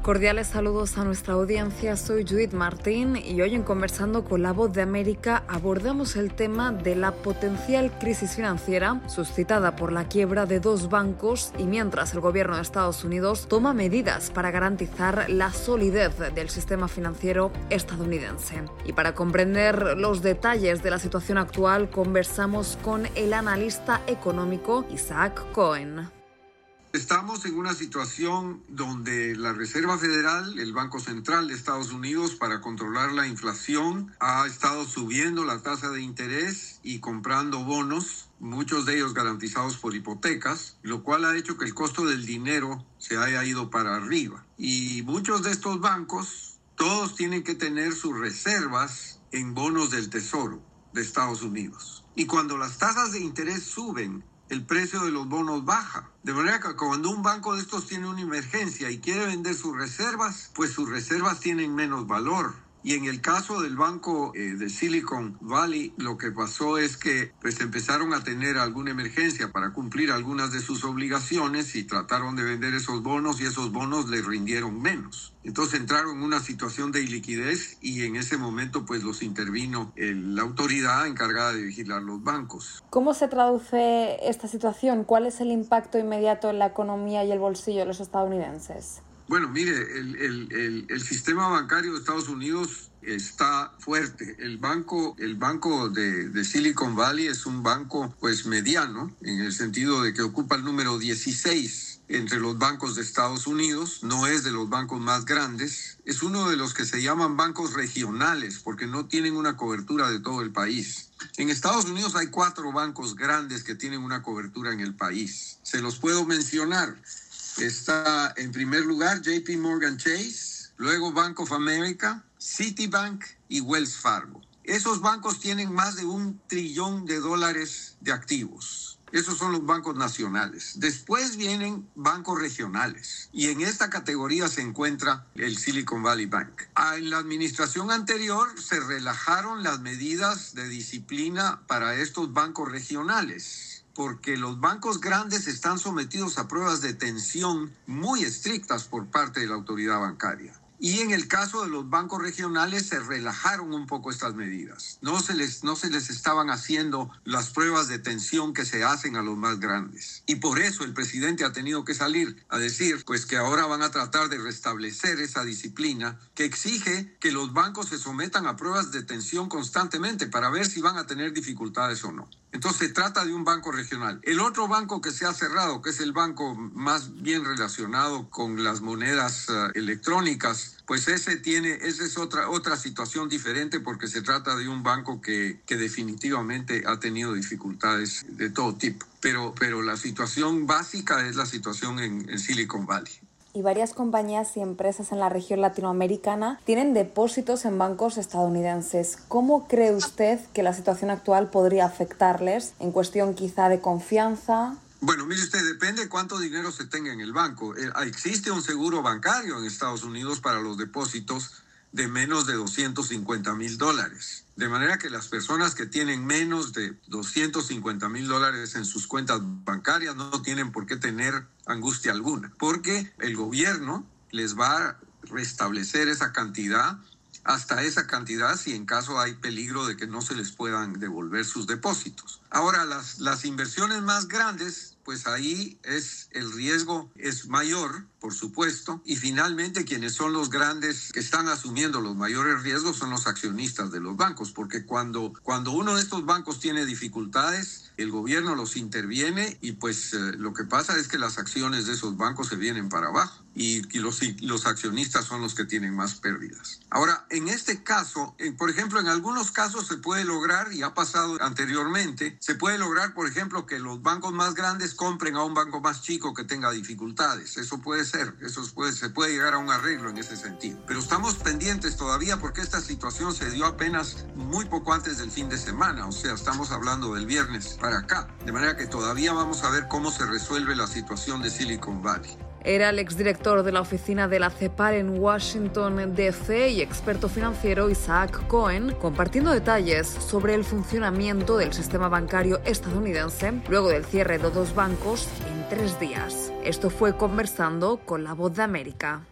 Cordiales saludos a nuestra audiencia, soy Judith Martín y hoy en Conversando con la Voz de América abordamos el tema de la potencial crisis financiera suscitada por la quiebra de dos bancos y mientras el gobierno de Estados Unidos toma medidas para garantizar la solidez del sistema financiero estadounidense. Y para comprender los detalles de la situación actual conversamos con el analista económico Isaac Cohen. Estamos en una situación donde la Reserva Federal, el Banco Central de Estados Unidos, para controlar la inflación, ha estado subiendo la tasa de interés y comprando bonos, muchos de ellos garantizados por hipotecas, lo cual ha hecho que el costo del dinero se haya ido para arriba. Y muchos de estos bancos, todos tienen que tener sus reservas en bonos del Tesoro de Estados Unidos. Y cuando las tasas de interés suben, el precio de los bonos baja. De manera que cuando un banco de estos tiene una emergencia y quiere vender sus reservas, pues sus reservas tienen menos valor. Y en el caso del banco de Silicon Valley, lo que pasó es que pues empezaron a tener alguna emergencia para cumplir algunas de sus obligaciones y trataron de vender esos bonos y esos bonos les rindieron menos. Entonces entraron en una situación de iliquidez y en ese momento pues los intervino la autoridad encargada de vigilar los bancos. ¿Cómo se traduce esta situación? ¿Cuál es el impacto inmediato en la economía y el bolsillo de los estadounidenses? Bueno, mire, el sistema bancario de Estados Unidos está fuerte. El banco de Silicon Valley es un banco pues mediano, en el sentido de que ocupa el número 16 entre los bancos de Estados Unidos, no es de los bancos más grandes, es uno de los que se llaman bancos regionales porque no tienen una cobertura de todo el país. En Estados Unidos hay 4 bancos grandes que tienen una cobertura en el país. Se los puedo mencionar. Está en primer lugar JP Morgan Chase, luego Bank of America, Citibank y Wells Fargo. Esos bancos tienen más de $1 trillón de activos. Esos son los bancos nacionales. Después vienen bancos regionales y en esta categoría se encuentra el Silicon Valley Bank. En la administración anterior se relajaron las medidas de disciplina para estos bancos regionales, porque los bancos grandes están sometidos a pruebas de tensión muy estrictas por parte de la autoridad bancaria. Y en el caso de los bancos regionales se relajaron un poco estas medidas. No se les estaban haciendo las pruebas de tensión que se hacen a los más grandes. Y por eso el presidente ha tenido que salir a decir pues que ahora van a tratar de restablecer esa disciplina que exige que los bancos se sometan a pruebas de tensión constantemente para ver si van a tener dificultades o no. Entonces se trata de un banco regional. El otro banco que se ha cerrado, que es el banco más bien relacionado con las monedas electrónicas, pues ese es otra situación diferente porque se trata de un banco que definitivamente ha tenido dificultades de todo tipo. Pero la situación básica es la situación en Silicon Valley. Y varias compañías y empresas en la región latinoamericana tienen depósitos en bancos estadounidenses. ¿Cómo cree usted que la situación actual podría afectarles en cuestión quizá de confianza? Bueno, mire usted, depende cuánto dinero se tenga en el banco. Existe un seguro bancario en Estados Unidos para los depósitos de menos de $250,000. De manera que las personas que tienen menos de $250,000 en sus cuentas bancarias no tienen por qué tener angustia alguna, porque el gobierno les va a restablecer esa cantidad, hasta esa cantidad si en caso hay peligro de que no se les puedan devolver sus depósitos. Ahora, las inversiones más grandes, pues ahí el riesgo es mayor, por supuesto, y finalmente quienes son los grandes que están asumiendo los mayores riesgos son los accionistas de los bancos, porque cuando uno de estos bancos tiene dificultades, el gobierno los interviene y pues lo que pasa es que las acciones de esos bancos se vienen para abajo y los accionistas son los que tienen más pérdidas. Ahora, en este caso, por ejemplo, en algunos casos se puede lograr, y ha pasado anteriormente, se puede lograr, por ejemplo, que los bancos más grandes compren a un banco más chico que tenga dificultades. Eso puede ser, se puede llegar a un arreglo en ese sentido. Pero estamos pendientes todavía porque esta situación se dio apenas muy poco antes del fin de semana, o sea, estamos hablando del viernes para acá. De manera que todavía vamos a ver cómo se resuelve la situación de Silicon Valley. Era el exdirector de la oficina de la CEPAL en Washington, D.C. y experto financiero Isaac Cohen, compartiendo detalles sobre el funcionamiento del sistema bancario estadounidense luego del cierre de dos bancos en 3 días. Esto fue Conversando con la Voz de América.